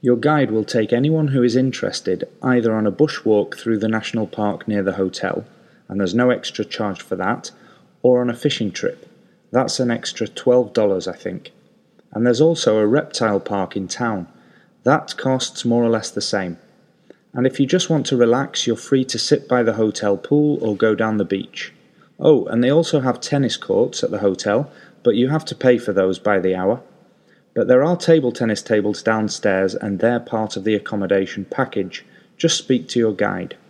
Your guide will take anyone who is interested either on a bushwalk through the national park near the hotel, and there's no extra charge for that, or on a fishing trip. That's an extra $12, I think. And there's also a reptile park in town. That costs more or less the same. And if you just want to relax, you're free to sit by the hotel pool or go down the beach. Oh, and they also have tennis courts at the hotel, but you have to pay for those by the hour. But there are table tennis tables downstairs, and they're part of the accommodation package. Just speak to your guide.